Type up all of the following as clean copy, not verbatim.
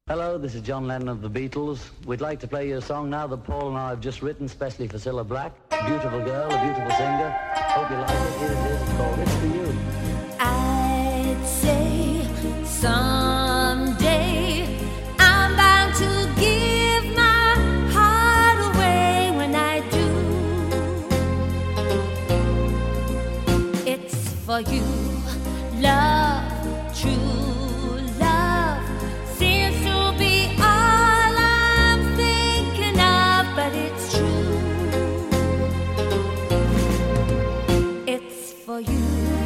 Hello, this is John Lennon of the Beatles. We'd like to play you a song now that Paul and I have just written, especially for Cilla Black. Beautiful girl, a beautiful singer. Hope you like it. Here it is. It's called It's For You. I'd say someday I'm bound to give my heart away. When I do, it's for you. Love, true love seems to be all I'm thinking of, but it's true. It's for you.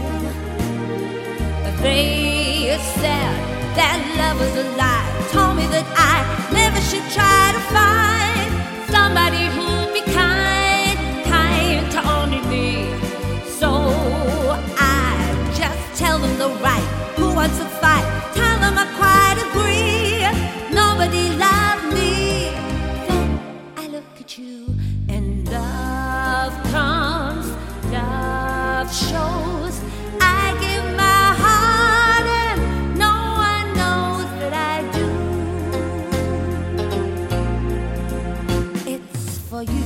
They said that love was a lie, told me that I never should try to find somebody who'd be kind to only me. So I just tell them the right, who wants to fight, tell them I quite agree, nobody loved me. Then I look at you and love comes, love shows. I give my heart and no one knows that I do. It's for you.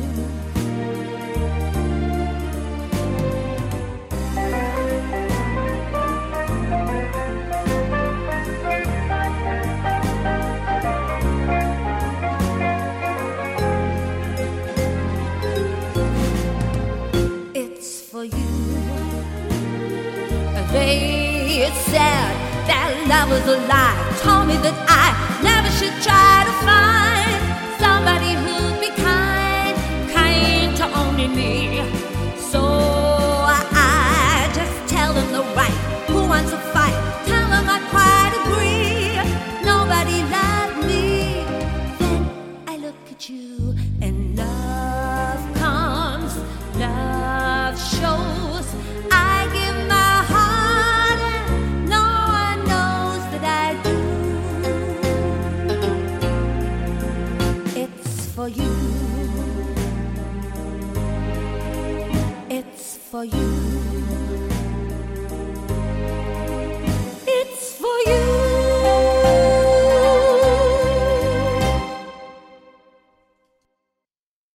It's for you. They said that love was a lie, told me that I never should try to find somebody who'd be kind to only me. So I just tell them the right, who wants to fight, tell them I quite agree, nobody loved me. Then I look at you and love comes, love shows. I give my heart and no one knows that I do. It's for you. It's for you.